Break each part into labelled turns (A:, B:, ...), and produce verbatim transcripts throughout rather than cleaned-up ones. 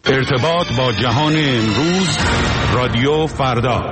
A: ارتباط با جهان امروز، رادیو فردا.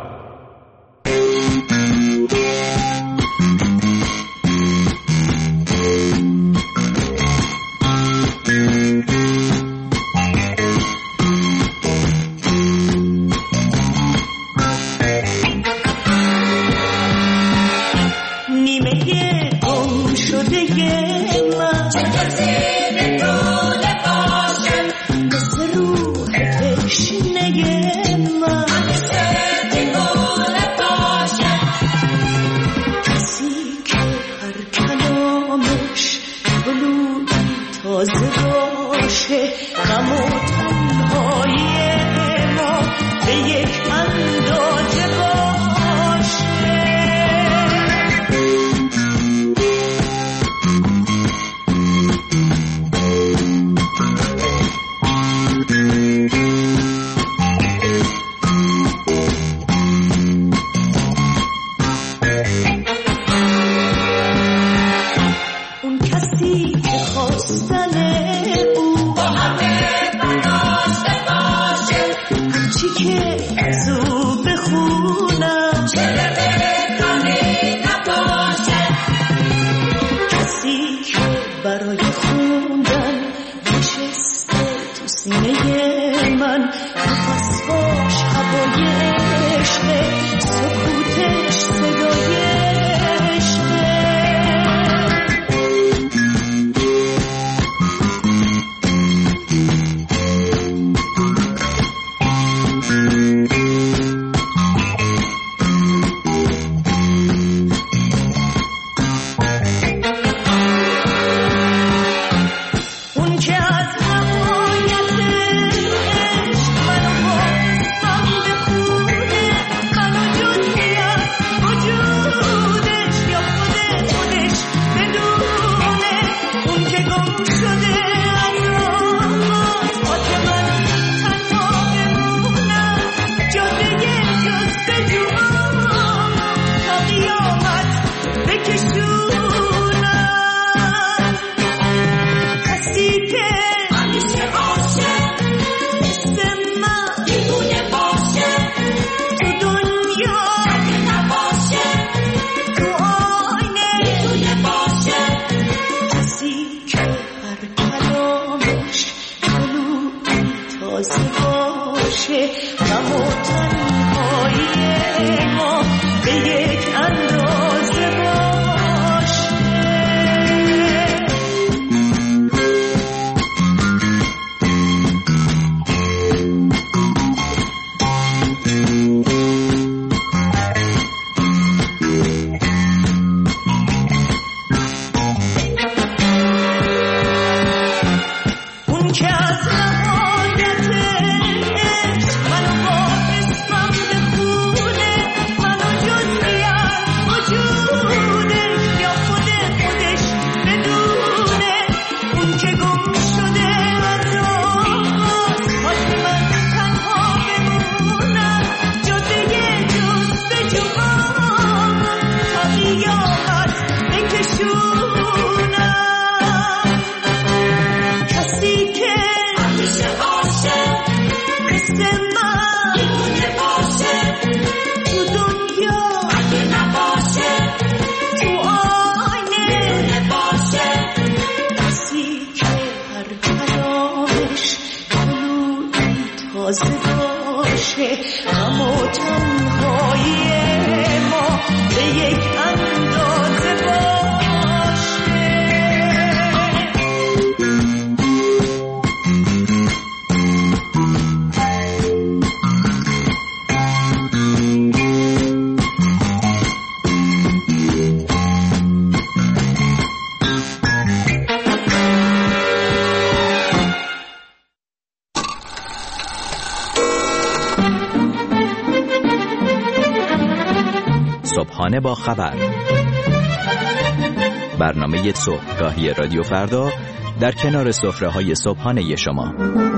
B: صبحانه با خبر، برنامه صبحگاهی رادیو فردا در کنار سفره‌های صبحانه شما.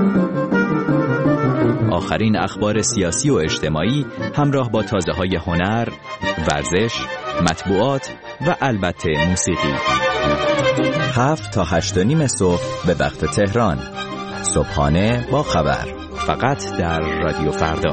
B: آخرین اخبار سیاسی و اجتماعی همراه با تازه‌های هنر، ورزش، مطبوعات و البته موسیقی. هفت تا هشت و نیم صبح به وقت تهران. صبحانه با خبر، فقط در رادیو فردا.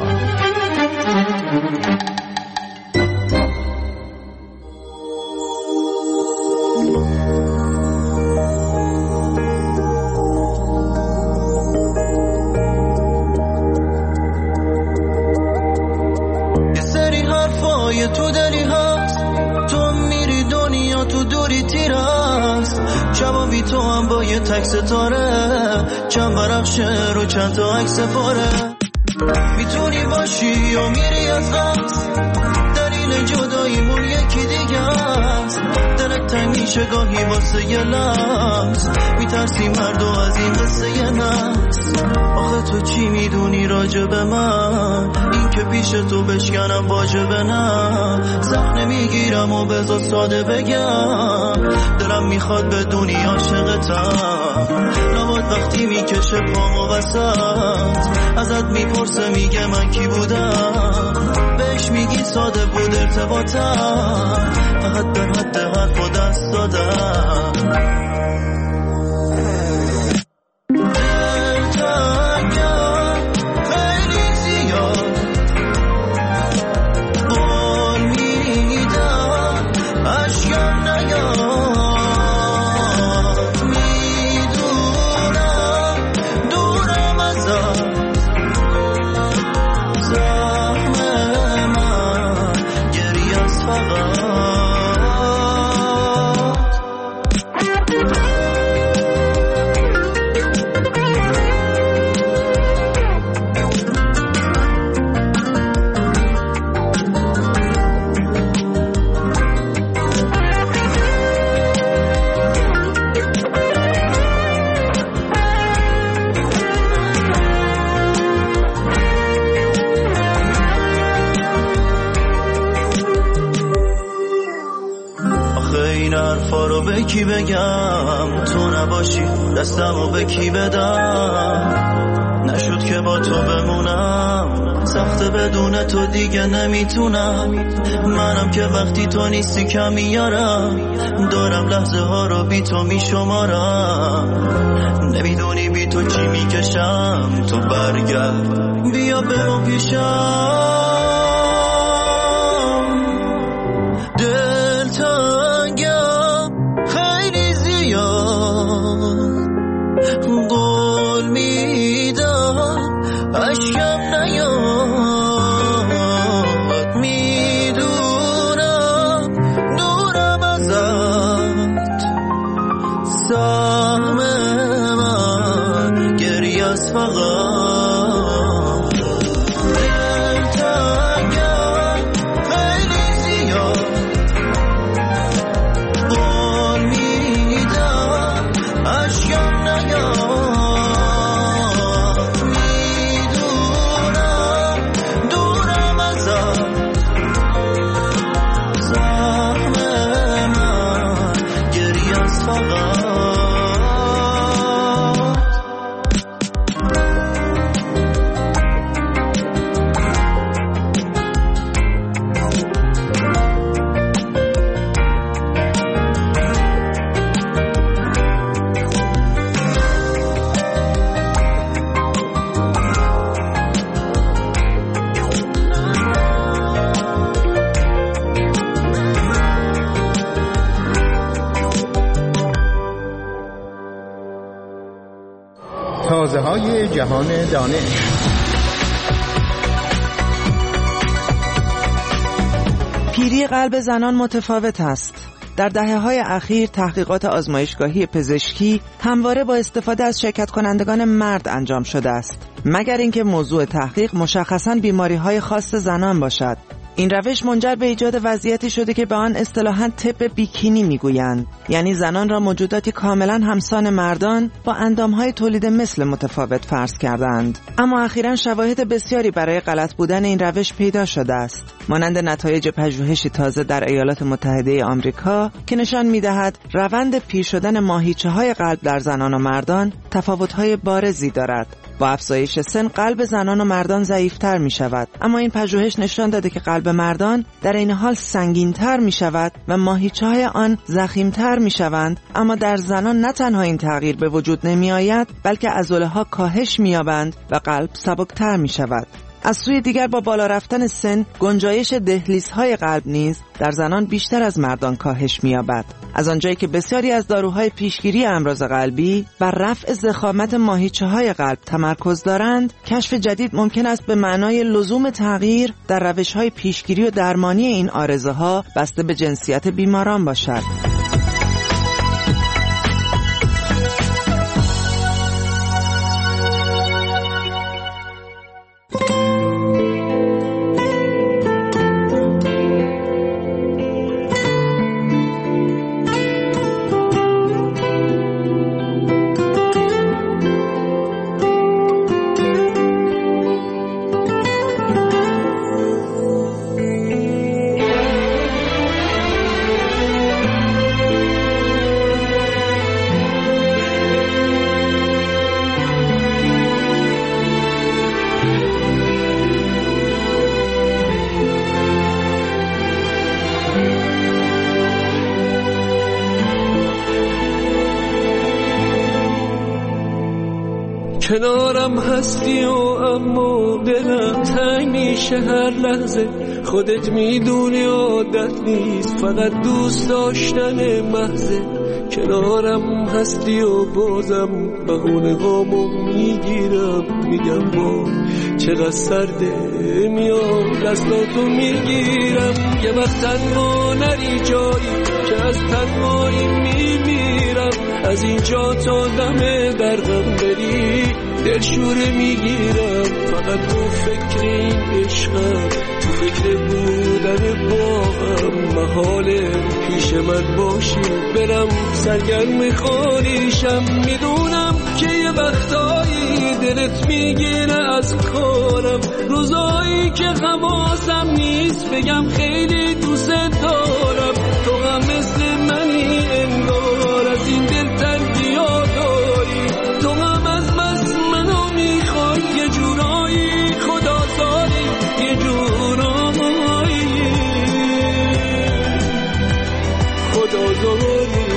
C: تو دلی هست، تو میری دنیا تو دوری تیر هست، شبابی تو هم با یه تک ستاره، چند برخشه رو چند تا عکس پاره، میتونی باشی یا میری از قصد، دلیل جداییمون یکی دیگه است، دلت تنگ میشه گاهی واسه یه لحظ، میترسی مردو از این قصه یه نفس، آخه تو چی میدونی راجب من، این که پیش تو بشکنم واجبه نه، زخم نمیگیرم و بذار ساده بگم، دلم میخواد بدونی عاشقتم، لابد وقتی میکشه پامو وسط، ازت میپرسه میگه من کی بودم، بهش میگی ساده بود ارتباطم، فقط در حد حرف و دست دادم. به کی بگم تو نباشی، دستمو به کی بدم، نشد که با تو بمونم، سخته بدون تو دیگه نمیتونم، منم که وقتی تو نیستی کم میارم، دارم لحظه ها رو بی تو میشمارم، نمیدونی بی تو چی میکشم، تو برگرد بیا برو پیشم، دل تنگم خیلی زیاد، قول میدم عشقم نیاد، میدونم دورم ازت، سهم من گریه است فقط،
D: تازه های جهان دانش.
E: پیری قلب زنان متفاوت است. در دهه‌های اخیر تحقیقات آزمایشگاهی پزشکی همواره با استفاده از شرکت کنندگان مرد انجام شده است، مگر اینکه موضوع تحقیق مشخصاً بیماری‌های خاص زنان باشد. این روش منجر به ایجاد وضعیتی شده که به آن اصطلاحاً طب بیکینی میگویند، یعنی زنان را موجوداتی کاملاً همسان مردان با اندامهای تولید مثل متفاوت فرض کردند. اما اخیراً شواهد بسیاری برای غلط بودن این روش پیدا شده است، مانند نتایج پژوهشی تازه در ایالات متحده آمریکا که نشان می‌دهد روند پیر شدن ماهیچه‌های قلب در زنان و مردان تفاوت‌های بارزی دارد. با افزایش سن قلب زنان و مردان ضعیف‌تر می‌شود، اما این پژوهش نشان داده که قلب مردان در این حال سنگین‌تر می‌شود و ماهیچه‌های آن ضخیم‌تر می‌شوند، اما در زنان نه تنها این تغییر به وجود نمی‌آید، بلکه عضله‌ها کاهش می‌یابند و قلب سبکتر می‌شود. از سوی دیگر با بالا رفتن سن، گنجایش دهلیزهای قلب نیز در زنان بیشتر از مردان کاهش می‌یابد. از آنجایی که بسیاری از داروهای پیشگیری امراض قلبی بر رفع ضخامت ماهیچه‌های قلب تمرکز دارند، کشف جدید ممکن است به معنای لزوم تغییر در روش‌های پیشگیری و درمانی این عارضه‌ها بسته به جنسیت بیماران باشد.
F: کنارم هستی و اما دلم تنگ میشه هر لحظه، خودت میدونی عادت نیست فقط دوست داشتن محضه. کنارم هستی و بازم بهونه هامو میگیرم، میگم با چقدر سرده، میام دستاتو میگیرم. یه وقت تنها نری جایی که از تنهایی میمیرم، از اینجا تا دم درغم بری دلشوره میگیرم. فقط تو فکر این عشقم، تو فکر بودن باهم، محاله پیش من باشی برم سرگرم خالیشم. میدونم که یه وقتایی دلت میگیره از کارم، روزایی که حواسم نیست بگم خیلی دوست دارم. تو هم مثل منی انگار، از این دل تنگیا داری، تو هم از بس منو میخوای یه جورایی، خدا داری یه جورایی، خدا داری.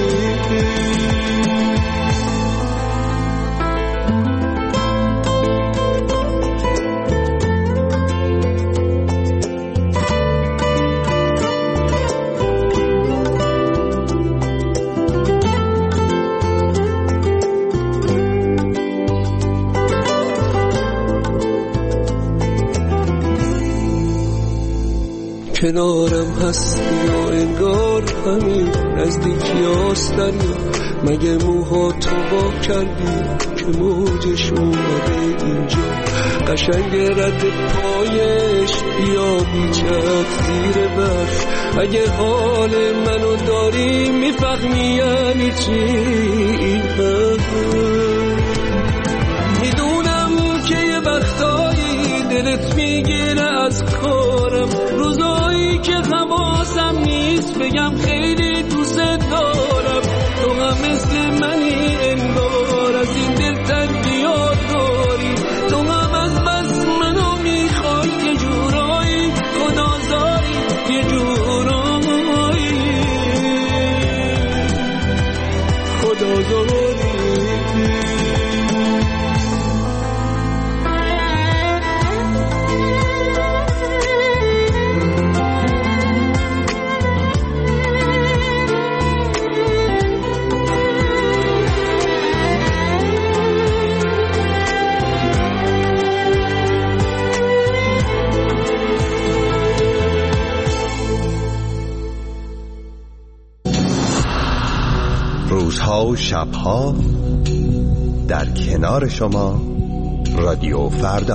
F: کنارم هستی و انگار همین نزدیکی هستن، مگه موها تو با کردی که موجش اومده اینجا. قشنگ رد پایش یا بیچت زیر برف، اگه حال منو داری میفهمی یعنی چی این حرف. میدونم که یه وقتایی دلت میگیره از کارم، روزایی که حواسم نیست بگم خیلی دوست دارم. تو هم مثل منی انگار، از این دل تنگیا داری، تو هم از بس منو میخوای یه جورایی، خدا داری یه جورایی، خدا داری.
D: روزها و شبها در کنار شما رادیو فردا.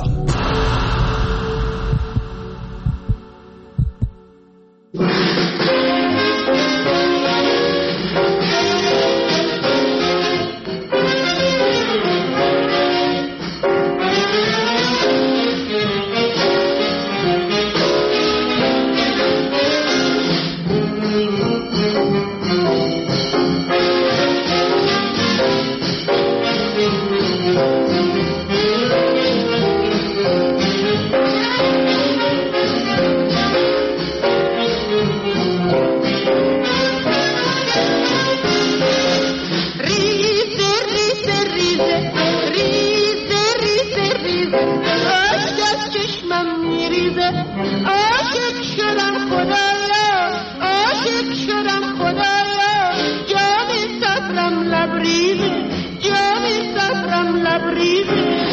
G: میریزه. عاشق شدم خدایا، عاشق شدم خدایا، جام صبرم لبریزه، جام صبرم لبریزه.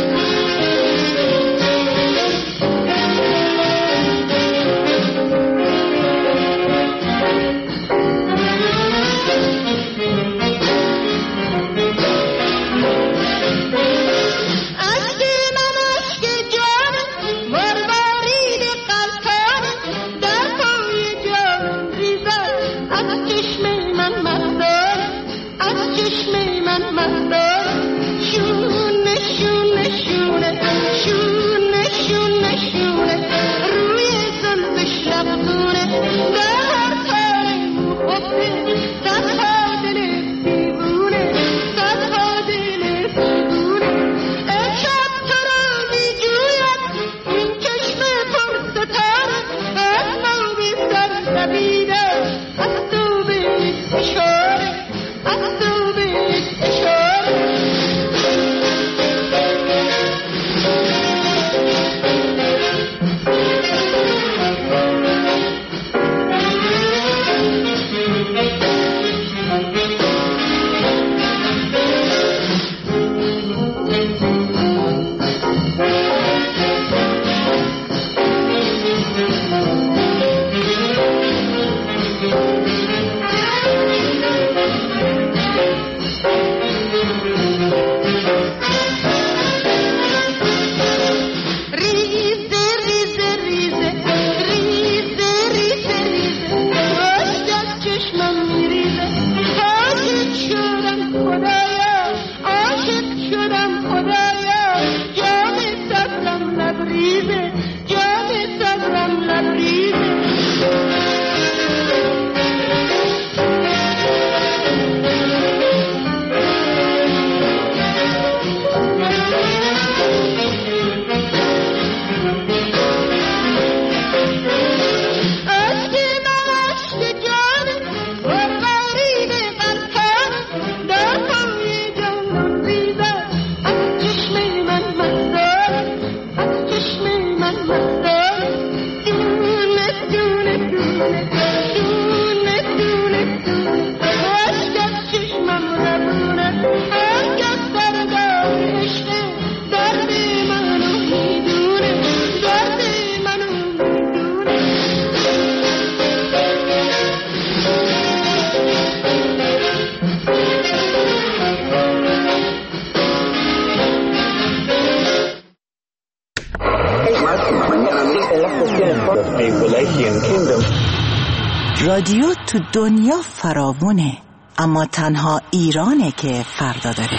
H: رادیو تو دنیا فراوونه، اما تنها ایرانه که فردا داره.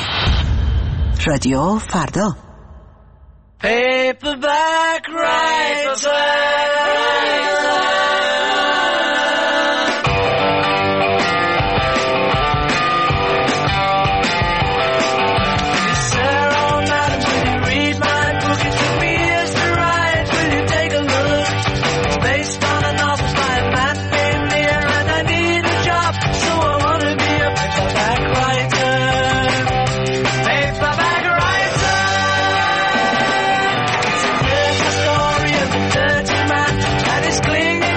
H: رادیو فردا.
C: Paperback writer.
I: Cling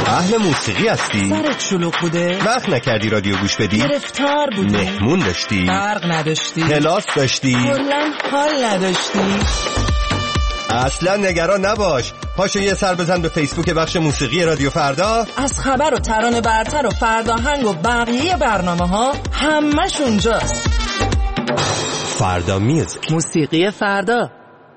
D: اهل موسیقی هستی؟
E: سرت شلوغ بوده؟
D: وقت نکردی رادیو گوش بدی؟
E: گرفتار بودی؟
D: مهمون داشتی؟
E: برق نداشتی؟
D: کلاس داشتی؟
E: کلاً حال نداشتی؟
D: اصلا نگران نباش، پاشو یه سر بزن به فیسبوک بخش موسیقی رادیو فردا.
E: از خبر و ترانه برتر و فرداهنگ و بقیه برنامه ها همش اونجاست.
D: فردا میوزیک،
E: موسیقی فردا.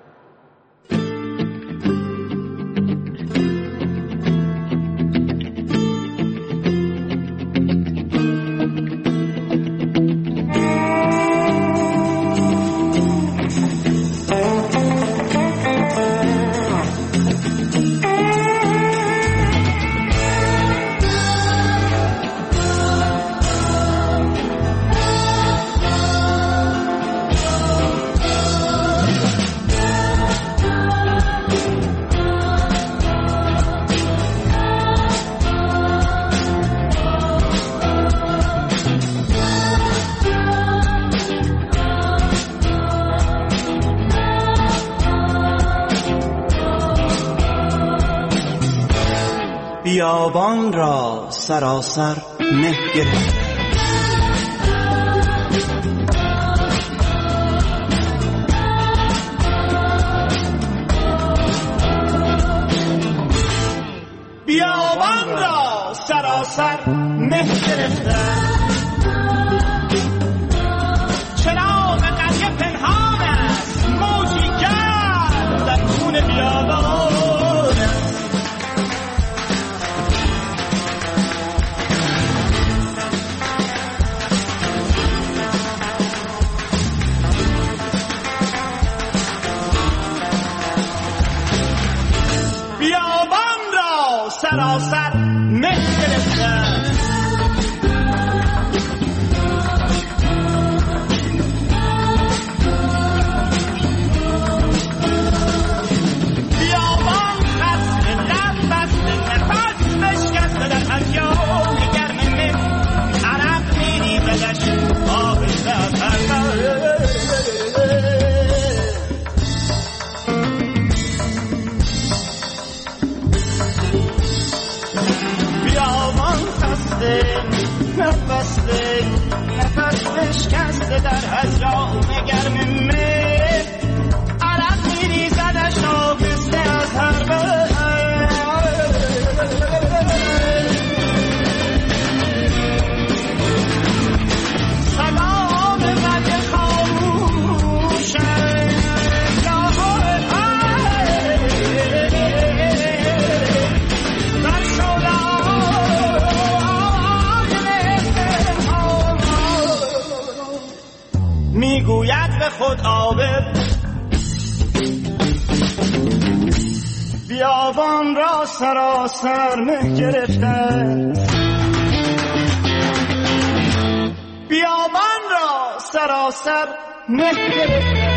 C: بیابان را سراسر مه گرفت، بیابان را سراسر مه گرفت، چراغ قریه پنهان است، موجی گرد در خون بیابان. سراسر مه گرفتن، بیابان خسته لب بسته، نفس بشکسته در هریان گرم مه، عرق میریزدش آهسته از هر نفسته نفس بشکسته در هجران گرم مه، عرق میریزدش آهسته از هر بر. سلام رد خاموشه میگوید به خود عابر، بیابان را سراسر مه گرفته، بیابان را سراسر مه گرفته.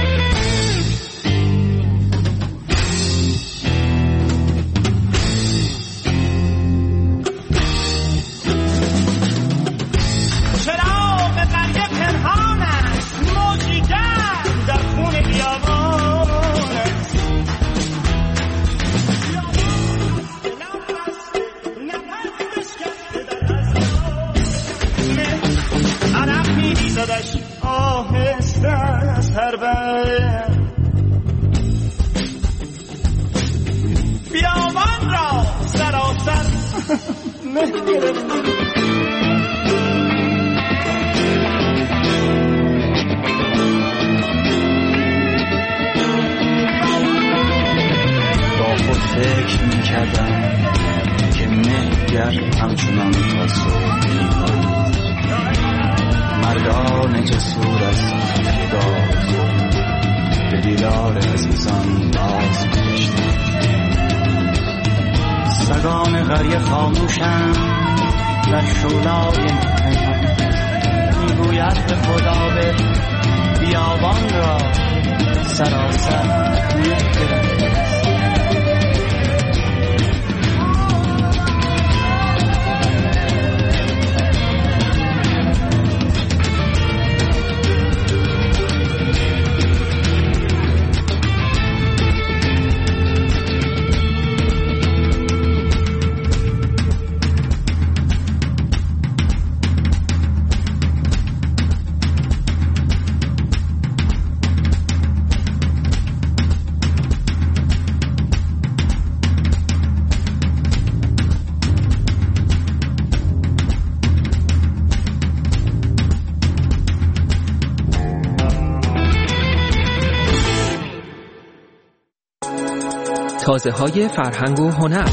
C: چراغ قریه پنهان است، موجی گرد در خون بیابان است. نفس بشکسته در هزیان، عرق میریزدش آهسته از هر بر. بیابان را سراسر مه گرفت. فکر میکردم که مهگر همچنان تا صبح می‌خواهد، مردان جسور از گاز به دیدار عزیزان باز گشتند. سگان قریه خاموشند در شولای پنهان، میگوید به خدا به بیابان را سراسر مه گرفته.
I: تازه‌های فرهنگ و هنر.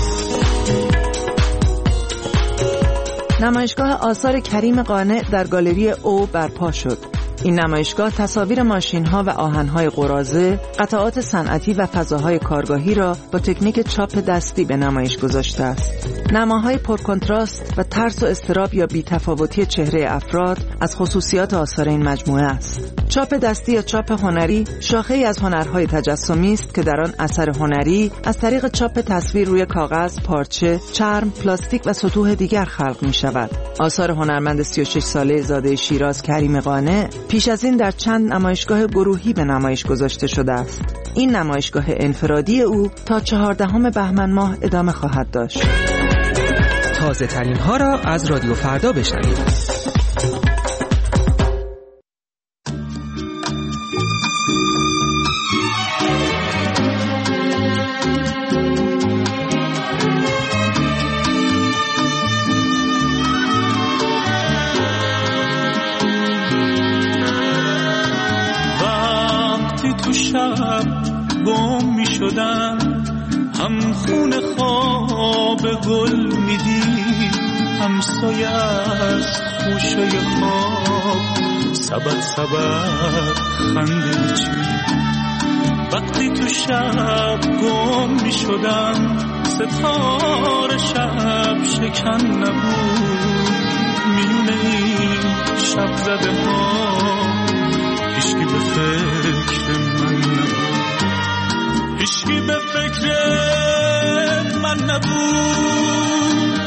E: نمایشگاه آثار کریم قانع در گالری او برپا شد. این نمایشگاه تصاویر ماشین‌ها و آهن‌های قراضه، قطعات صنعتی و فضاهای کارگاهی را با تکنیک چاپ دستی به نمایش گذاشته است. نماهای پرکنتراست و ترس و اضطراب یا بی‌تفاوتی چهره افراد از خصوصیات آثار این مجموعه است. چاپ دستی یا چاپ هنری شاخه‌ای از هنرهای تجسمی است که در آن اثر هنری از طریق چاپ تصویر روی کاغذ، پارچه، چرم، پلاستیک و سطوح دیگر خلق می‌شود. آثار هنرمند سی و شش ساله زاده شیراز کریم قانع پیش از این در چند نمایشگاه گروهی به نمایش گذاشته شده است. این نمایشگاه انفرادی او تا چهاردهم بهمن ماه ادامه خواهد داشت.
I: تازه ترین ها را از رادیو فردا بشنوید.
C: وقتی تو شب گم می شدم، هم خون خواب گل میدی، هم سایه از خوشه خواب سبت سبت خنده چی. وقتی تو شب گم می شدم، ستاره شب شکن نبود، میونه این شب زده ها هیچکی به فکر من نبود، هیچکی به فکر من نبود.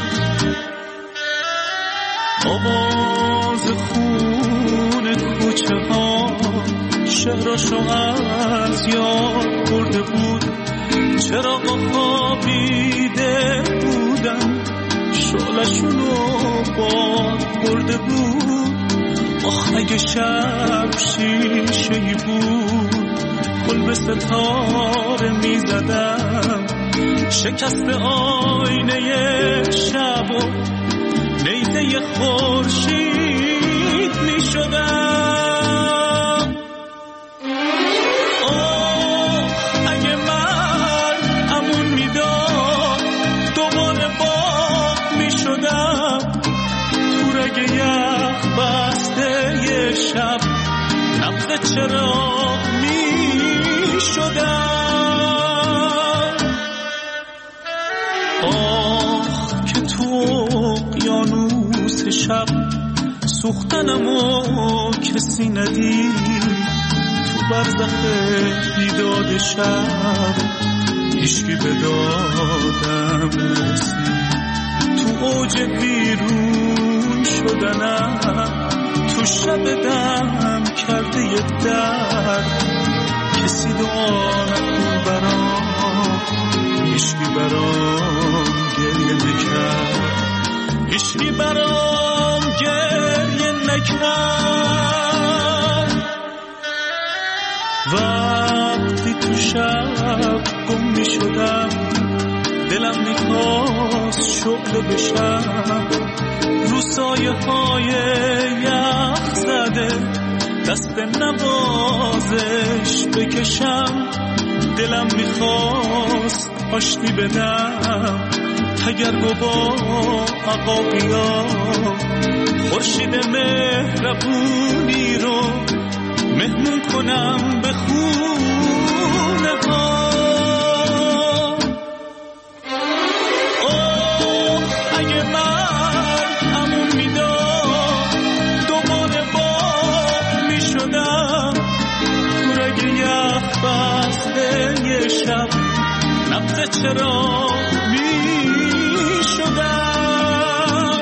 C: آواز خون کوچه ها شهرشو از یاد برده بود، چراغا خوابیده بودن شعلشونو باد برده بود. آخ اگه شب شیشه‌ای بود، گل به ستاره می زدم، شکست آینه شب و نیزه خورشید می شدم. آه اگه من امون می داد، دوباره باد می شدم، تو رگ یخ بسته ی شب نبض چراغ می شدم. آخ که تو اقیانوس شب سوختنمو کسی ندید، تو برزخ بیداد شب هیچکی به دادم نرسید. تو اوج بیرون شدنم، تو شب دم کرده ی درد، کسی دعا نکن برام، هیچکی برام گریه نکرد، هیچکی برام گریه نکرد. وقتی تو شب گم می شدم، دلم میخواست شعله بشم، رو سایه های یخ زده دست نوازش بکشم. دلم میخواست آشتی بدم، تگرگ و با عقاقیا خورشید مهربونی رو مهمون کنم به خونه ها. اوه اگه من امون میداد، دوباره باد میشدم، تو رگ یخ بسته ی شب نبض چراغ میشدم.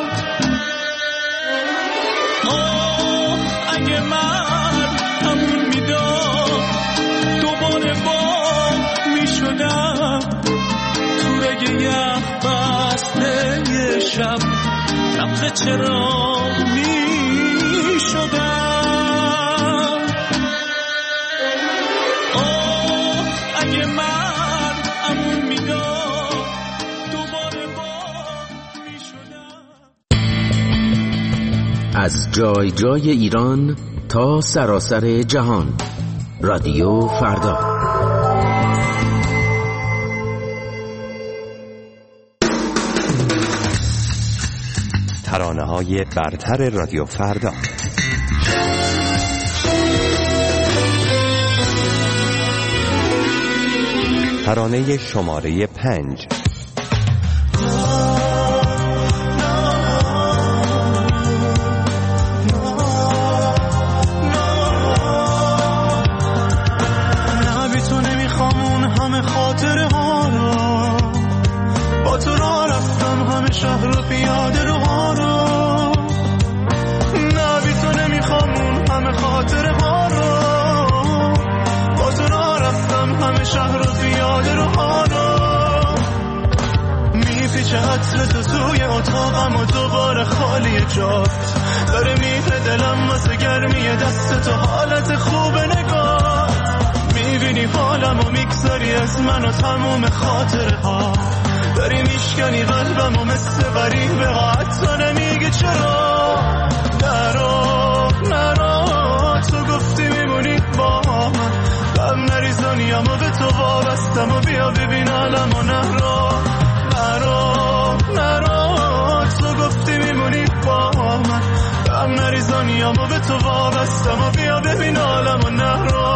C: آه اگه من امون میداد، دوباره باد میشدم، تو رگ یخ بسته ی شب نبض چراغ میشدم. آه اگه من امون میداد، دوباره باد میشدم.
J: از جای جای ایران تا سراسر جهان، رادیو فردا.
D: ترانه‌های برتر رادیو فردا. ترانه شماره پنج.
C: خاطره ها رو با تو را رفتم همه شهر و پیاده رو ها رو نه بی تو نمیخوام اون همه خاطره ها رو با تو را رفتم همه شهر و پیاده رو ها رو میپیچه عطر تو توی اتاقم و دوباره خالی جات داره میره دلم واسه گرمی دست تو حالت خوب نگاه میبینی حالم و میگذاری از من و تموم خاطره ها داری میشکنی قلبم و مثل غریبه ها حتی نمیگه چرا نرو نرو تو گفتی میمونی با من غم نریزانیم و به تو وابستم و بیا ببین علم و نرو نرو نرو تو گفتی میمونی با من غم نریزانیم و به تو وابستم و بیا ببین علم و نرو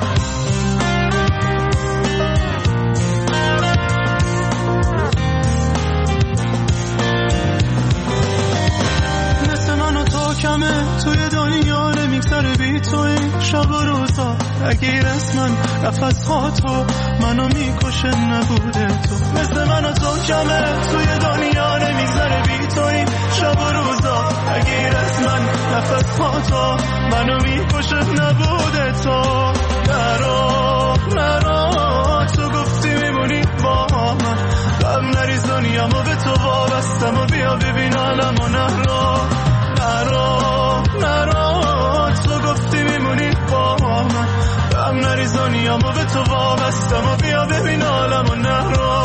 C: کمه توی دنیا نمیگذره بی تو این شب و روزا اگه از من نفس ها تو منو میکشه نبوده تو مثل من و تو کمه توی دنیا نمیگذره بی تو این شب و روزا اگه از من نفس ها تو منو میکشه نبوده تو نرو نرو تو گفتی میمونی با من غم نریزانیم و به تو وابستم و بیا ببین علم و نرو نرو نرو تو گفتی میمونی با من غم نریزانیم و به تو وابستم و بیا ببین عالم و نرو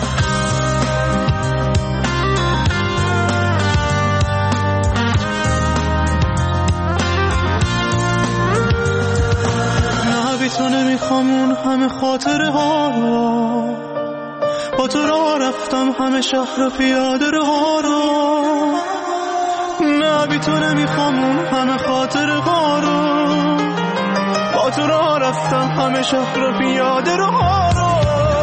C: نه بی تو نمیخوام اون همه خاطره ها رو با تو را رفتم همه شهر پیاده رو ها رو نه بی تو نمیخوام اون همه خاطره ها رو با تو را رفتم همه شهر و پیاده رو ها رو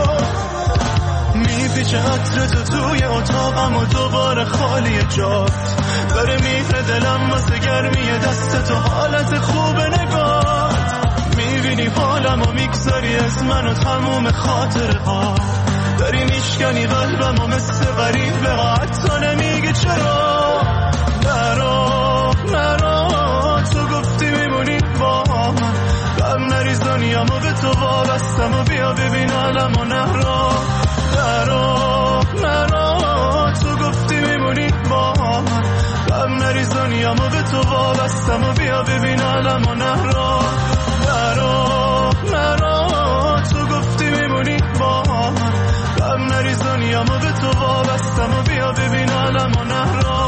C: میپیچه عطر تو توی اتاقم و دوباره خالی جات داره میره دلم واسه گرمی دست تو حالت خوب نگات میبینی حالم و میگذاری از من و تموم خاطره ها داری میشکنی قلبم و مثل غریبه ها حتی نمیگه چرا نرو نرو تو گفتی میمونی با من غم نریزانیم و به تو وابستم و بیا ببین علم و نرو نرو نرو تو گفتی میمونی با من غم نریزانیم و به تو وابستم و بیا ببین علم و نرو نرو نرو تو گفتی میمونی با من غم نریزانیم و به تو وابستم و بیا ببین علم و نرو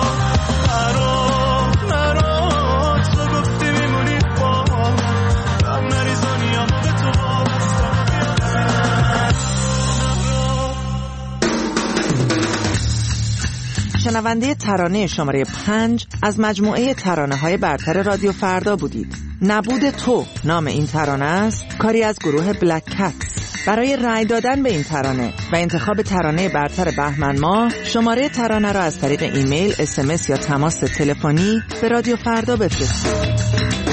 E: شنونده ترانه شماره پنج از مجموعه ترانه های برتر رادیو فردا بودید. نبود تو نام این ترانه است، کاری از گروه بلک کتس. برای رأی دادن به این ترانه و انتخاب ترانه برتر بهمن ماه شماره ترانه را از طریق ایمیل، اس ام اس یا تماس تلفنی به رادیو فردا بفرستید.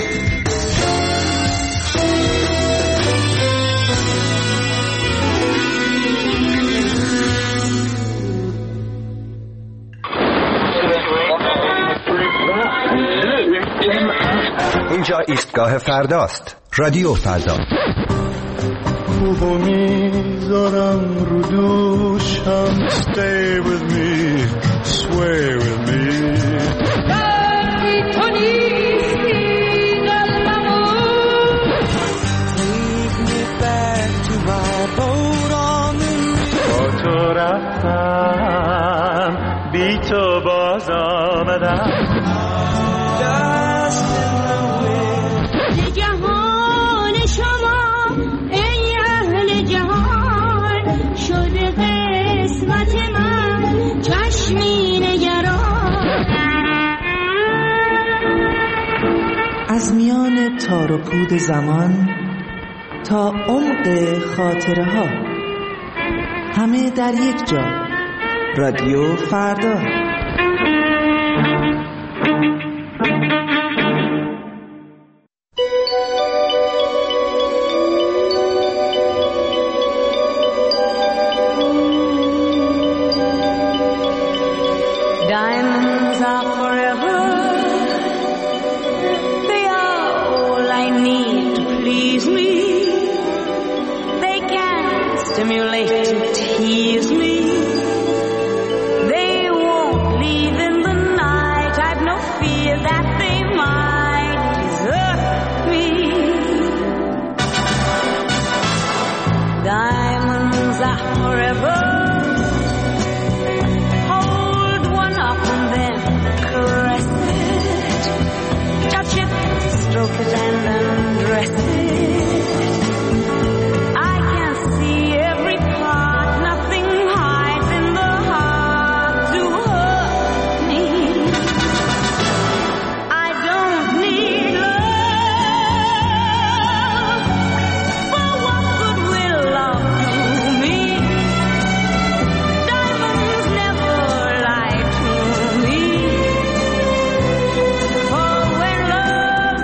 D: اینجا ایستگاه فرداست. رادیو فردا.
C: کوبو میذارم رو دوشم. Stay with me, sway with me. دردی تو نیستی قلبمو. Take me back to my boat on the با تو رفتم بی تو باز آمدم.
E: از میان تار و پود زمان تا عمق خاطره ها، همه در یک جا. رادیو فردا.
K: Diamonds are forever. They are all I need to please me. They can stimulate and tease me. They won't leave in the night. I've no fear that they might desert me. Diamonds are forever. Stroke it and undress it. I can see every part. Nothing hides in the heart to hurt me. I don't need love. For what good will love do me? Diamonds never lie to me. For when love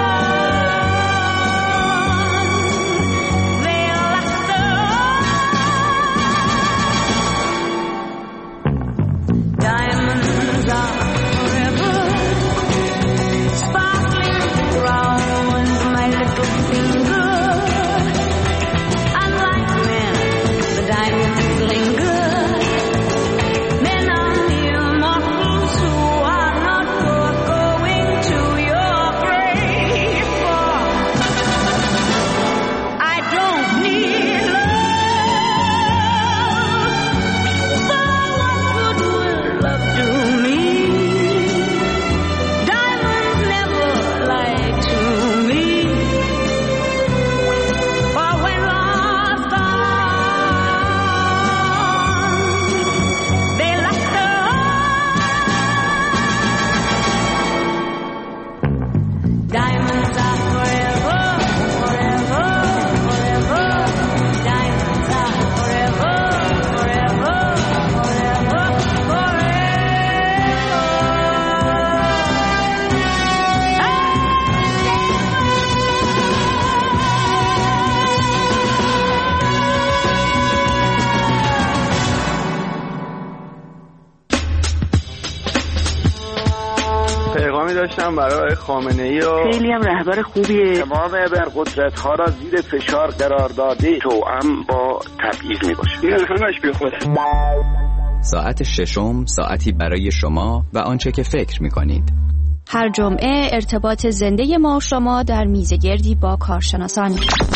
L: داشتم برای خامنه‌ای و
M: خیلی هم رهبر خوبیه.
L: تمام ابرقدرت‌ها را زیر فشار قرار داده توأم با تبعیض میباشه. این همش بی خوده.
B: ساعت ششم، ساعتی برای شما و آنچه که فکر میکنید.
N: هر جمعه ارتباط زنده ما و شما در میزگردی با کارشناسان.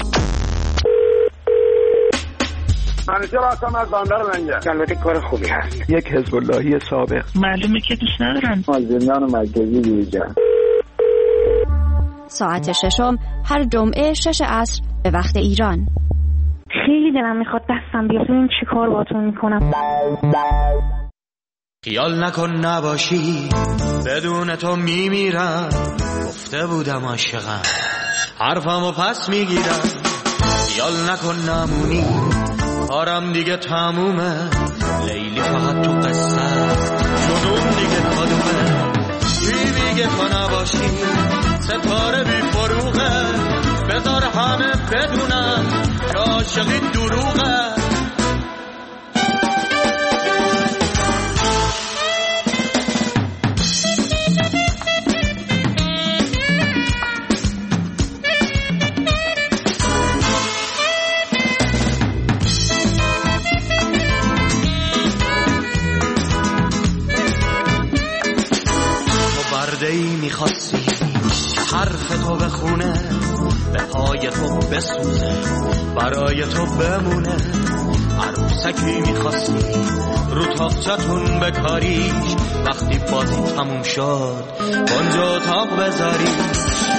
L: منیجر هستم از بندر منجر. البته کار خوبی هست.
M: یک حزب اللهی سابق.
O: معلومه که دوست ندارن.
L: مازندران مرکزی دیجا.
N: ساعت ششم هر جمعه شش عصر به وقت ایران.
O: خیلی دلم میخواد دستم بیاد ببینم چی کار باهاتون میکنم.
C: خیال نکن نباشی بدون تو میمیرم. گفته بودم عاشقم حرفمو پس میگیرم. خیال نکن نمونی کارم دیگه تمومه. لیلی فقط تو قصه جنون دیگه کادومه. چی میگه تو نباشی ستاره بی فروغه. بذار همه بدونم که عاشقی دروغه. ای میخواستی که حرف تو بخونه به پای تو بسوزه برای تو بمونه. عروسکی میخواستی رو تاقچتون بکاریش وقتی بازی تموم شد اونجا اتاق بذاریش.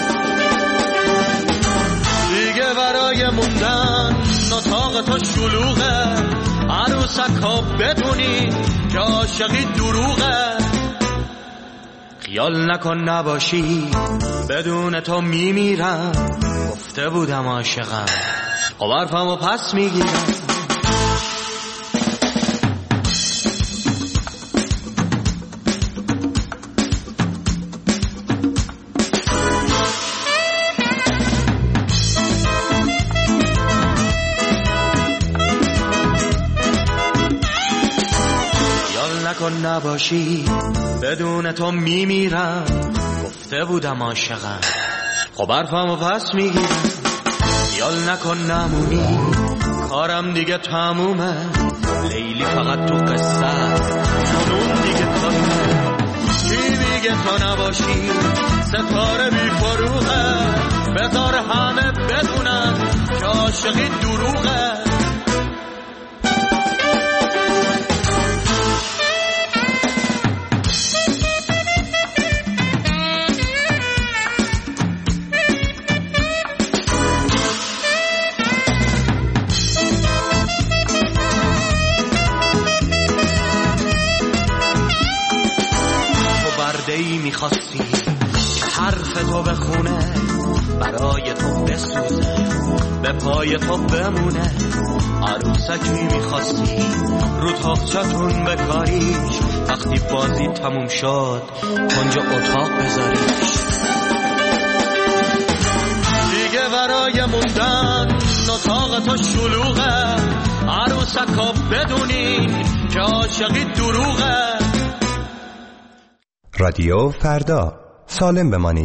C: دیگه برای موندن اتاق تو شلوغه. عروسکا بدونی که عاشقی دروغه. خیال نکن نباشی بدون تو میمیرم، گفته بودم عاشقم خب حرفمو پس میگیرم.
P: نکن نباشی بدون تو میمیرم، گفته بودم عاشقم خب حرفمو پس میگیرم. خیال نکن نمونی کارم دیگه تمومه، لیلی فقط تو قصه جنون دیگه تمومه. کی میگه تو نباشی ستاره بی فروغه، بذار همه بدونم که عاشقی دروغه. ای میخواستی که حرف تو بخونه، برای تو بسوزه به پای تو بمونه. عروسکی میخواستی رو تاقچتون بکاریش، وقتی بازی تموم شد کنج اتاق بذاریش. دیگه برای موندن اتاق تو شلوغه، عروسکا بدونین که عاشقی دروغه.
D: رادیو فردا، سالم بمانید.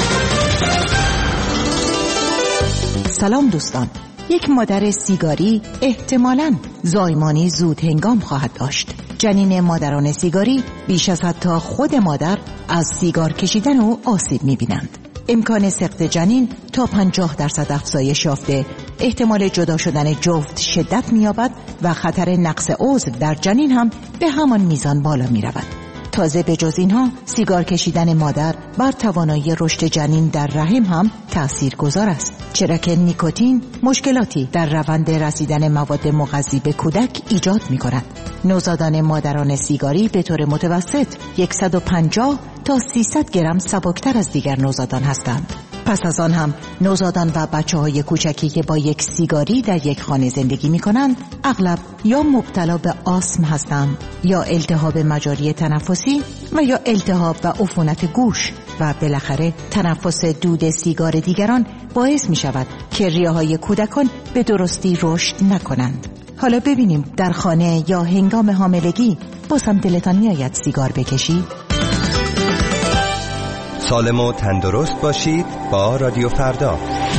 H: سلام دوستان. یک مادر سیگاری احتمالاً زایمانی زود هنگام خواهد داشت. جنین مادران سیگاری بیش از حتی خود مادر از سیگار کشیدن او آسیب می‌بینند. امکان سقط جنین تا پنجاه درصد افزایش یافته، احتمال جدا شدن جفت شدت می‌یابد و خطر نقص عضو در جنین هم به همان میزان بالا می‌رود. تازه به جز اینها سیگار کشیدن مادر بر توانایی رشد جنین در رحم هم تأثیر گذار است، چرا که نیکوتین مشکلاتی در روند رسیدن مواد مغذی به کودک ایجاد می کند. نوزادان مادران سیگاری به طور متوسط صد و پنجاه تا سیصد گرم سبکتر از دیگر نوزادان هستند. پس از آن هم نوزادان و بچه های کوچکی که با یک سیگاری در یک خانه زندگی می کنند اغلب یا مبتلا به آسم هستند یا التهاب مجاری تنفسی و یا التهاب و عفونت گوش و بالاخره تنفس دود سیگار دیگران باعث می شود که ریه های کودکان به درستی رشد نکنند. حالا ببینیم در خانه یا هنگام حاملگی بازم دلتان می آید سیگار بکشید؟
D: سالم و تندرست باشید با رادیو فردا.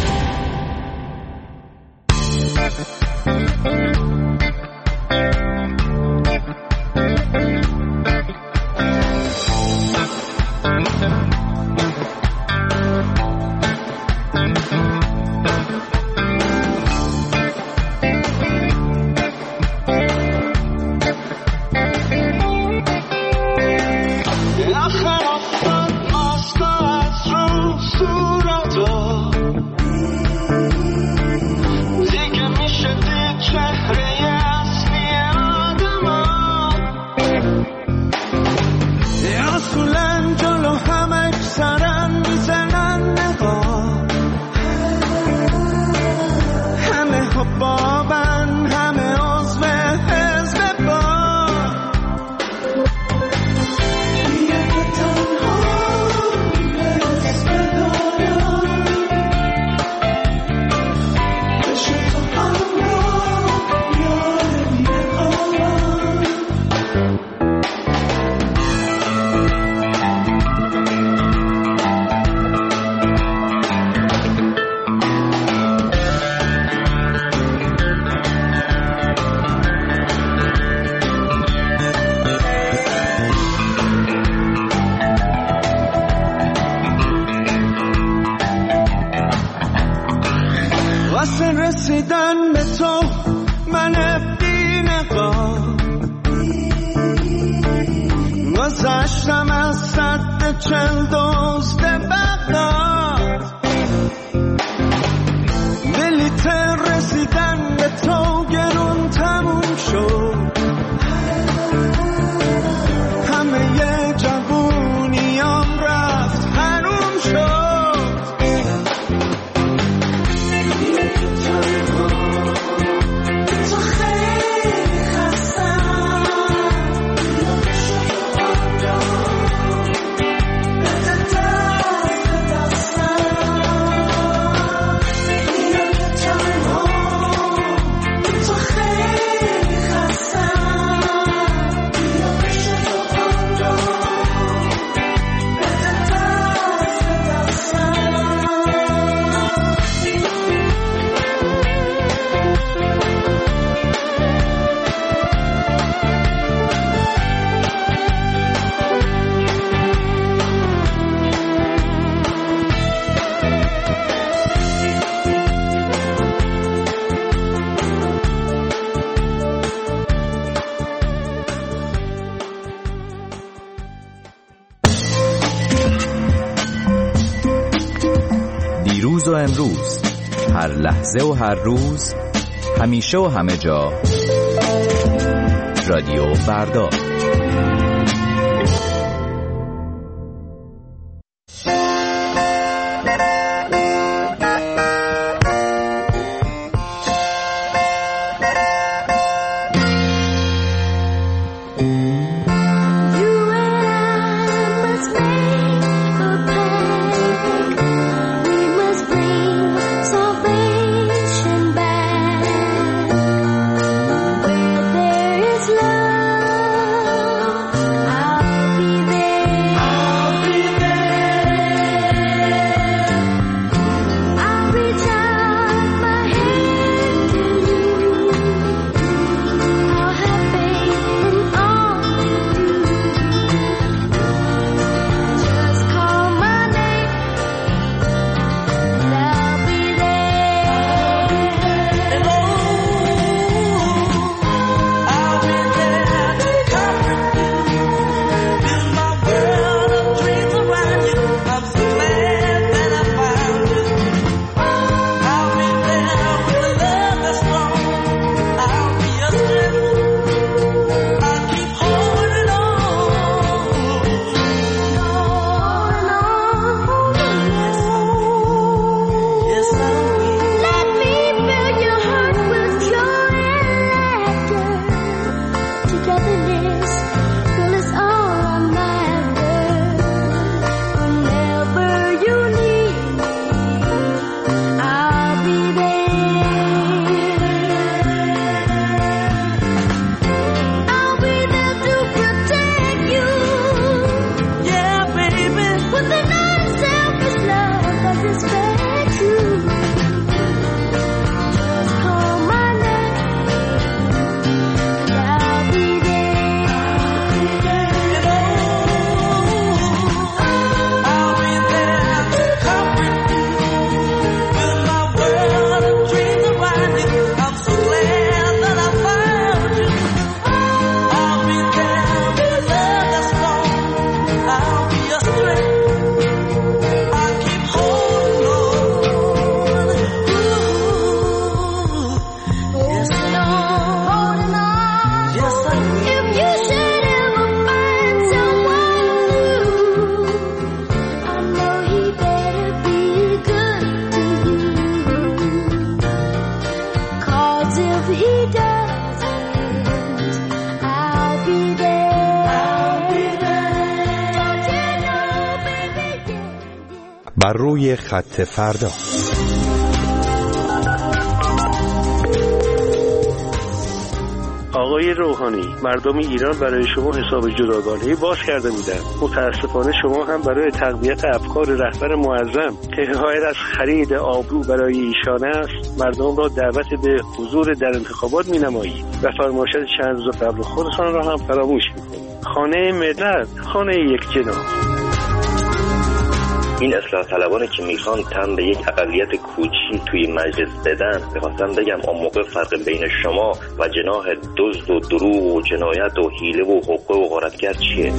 Q: رسیدن به تو من بی نقاب، گذشتم از سد چل دزد بغداد، بلیت رسیدن به تو گرون تموم شد، همه جوونیام
B: دیروز و امروز، هر لحظه و هر روز، همیشه و همه جا. رادیو فردا.
D: بر روی خط فردا.
L: آقای روحانی، مردم ایران برای شما حساب جداگانه‌ای باز کرده بودند. متاسفانه شما هم برای تقویت افکار رهبر معظم که حمایت از خرید آبرو برای ایشان است، مردم را دعوت به حضور در انتخابات می‌نمایید و فرمایشات چند روز قبل خودتان را هم فراموش می‌کنید. خانه ملت، خانه یک جناح.
R: این اصلاح طلبانی که میخوان تن به یک اقلیت کوچی توی مجلس بدن، میخواستم بگم اون موقع فرق بین شما و جناح دزد و دروغ و جنایت و حیله و حقوق و غارتگر چیه؟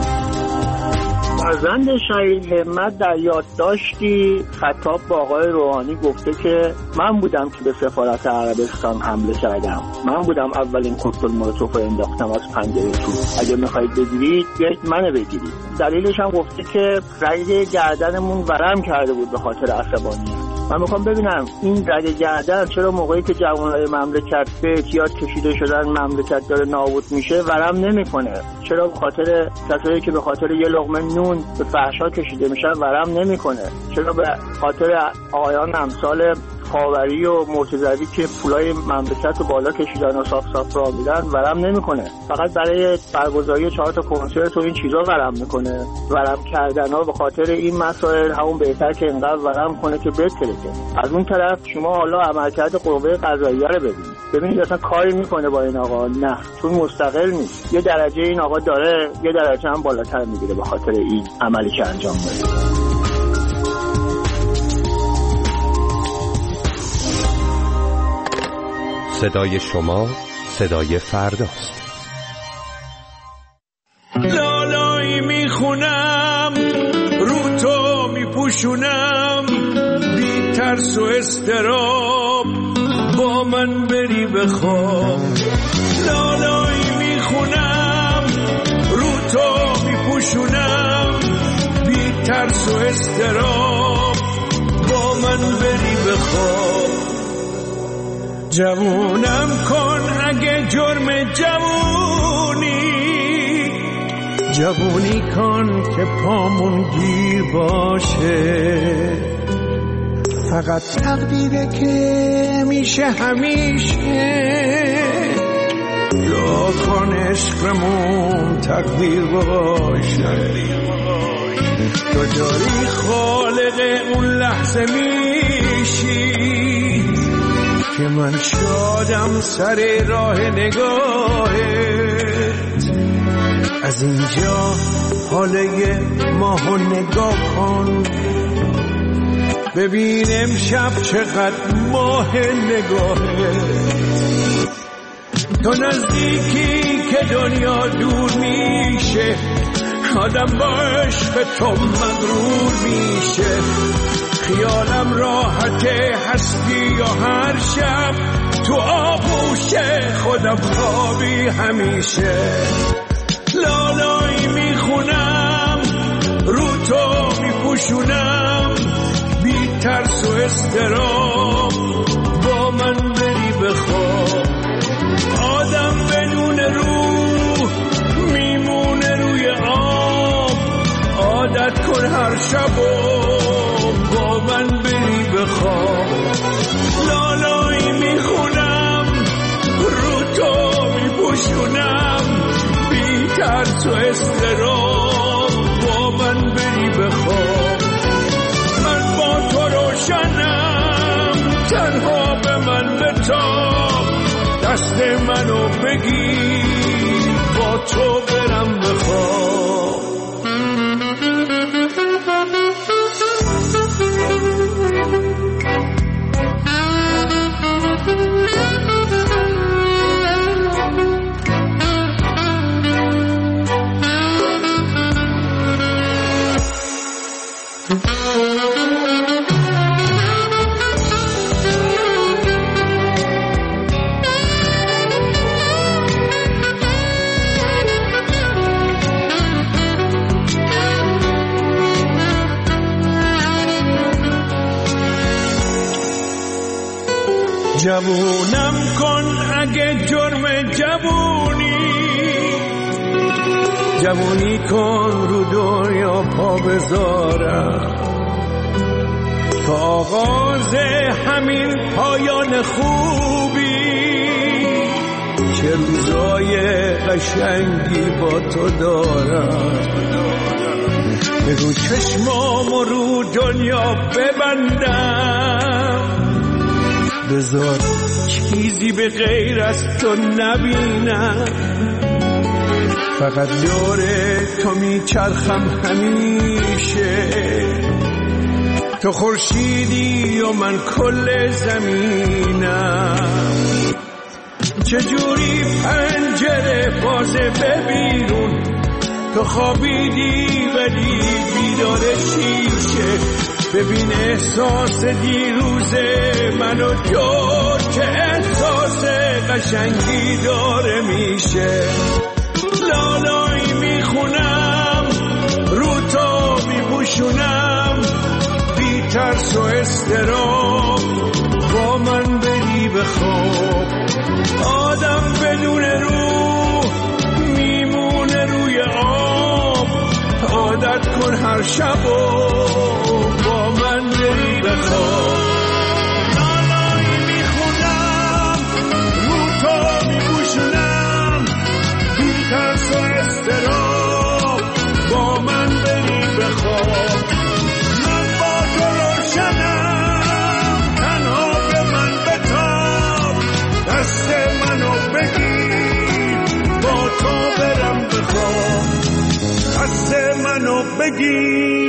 M: فرزند شهید همت در یادداشتی خطاب با آقای روحانی گفته که من بودم که به سفارت عربستان حمله کردم، من بودم اولین کوکتل مولوتوف رو انداختم از پنجره تو، اگه میخواید بگیرید بیاید منو بگیرید. دلیلش هم گفته که رگ گردنمون ورم کرده بود به خاطر عصبانیت. من میخوام ببینم این رگ گردن چرا موقعی که جوانای مملکت به اعتیاد کشیده شدن، مملکت داره نابود میشه، ورم نمیکنه؟ چرا به خاطر کسایی که به خاطر یه لقمه نون به فحشا کشیده میشن ورم نمیکنه؟ چرا به خاطر آقایان امثال خاوری و مرتضوی که پولای مملکت رو بالا کشیدن و صاف صاف را میدن ورم نمیکنه؟ فقط برای برگزاری چهار تا کنسرت و این چیزا ورم میکنه. ورم کردن ها به خاطر این مسائل همون بهتر که اینقدر ورم کنه که بتره. از اون طرف شما حالا عملکرد قوه قضاییه رو ببینید، ببینید اصلا کاری میکنه با این آقا؟ نه، چون مستقل نیست. یه درجه این آقا داره، یه درجه هم بالاتر میگیره به خاطر این عملی که انجام میده.
D: صدای شما صدای فرداست.
Q: لالایی میخونم رو تو میپوشونم، بی
F: ترس و استراب با من بری بخواب. لالایی میخونم رو تو میپوشونم، بی ترس و استراب با من بری بخواب. جوونم کن اگه جرم جوونی، جوونی کن که پامون گیر باشه. فقط تقدیره که میشه همیشه، دعا کن عشقمون تقدیر باشه. تو داری خالق اون لحظه میشی که من شادم سر راه نگاهت. از اینجا حاله ماهو نگاه کن، ببین امشب چقدر ماه نگاهت. تو نزدیکی که دنیا دور میشه، آدم با عشق تو مغرور میشه. خیالم راحته هستی یا هر شب تو آغوش خودم خوابی همیشه. لالایی میخونم رو تو میپوشونم، بی ترس و استراب با من بری بخواب. آدم بدون روح میمونه روی آب، عادت کن هر شب با من بری بخواب. لالایی میخونم رو تو میپوشونم، بی ترس و استراب با من بری بخواب. من با تو روشنم، تنها به من بتاب، دست منو بگیر با تو برم بخواب. جوونم کن اگه جرم جوونی، جوونی کن رو دنیا پا بذارم. تا آغاز همین پایان خوبی، چه روزای قشنگی با تو دارم. بگو چشمامو رو دنیا ببندم، بذار چیزی به غیر از تو نبینم. فقط دوره تو میچرخم همیشه، تو خورشیدی و من کل زمینم. چجوری پنجره بازه ببینون، تو خوابیدی ولی بیدار شیشه. ببین احساس دیروز منو جور که احساس قشنگی داره میشه. لالایی میخونم رو تو میپوشونم، بی ترس و استراب با من بری بخواب. آدم بدون روح میمونه روی آب، عادت کن هر شب با من بری بخواب. لالایی میخونم رو تو میپوشونم، بی ترس و استراب با من بری بخواب. من با تو روشنم، تنها به من بتاب، دست منو بگیر با تو برم بخواب. دست منو بگیر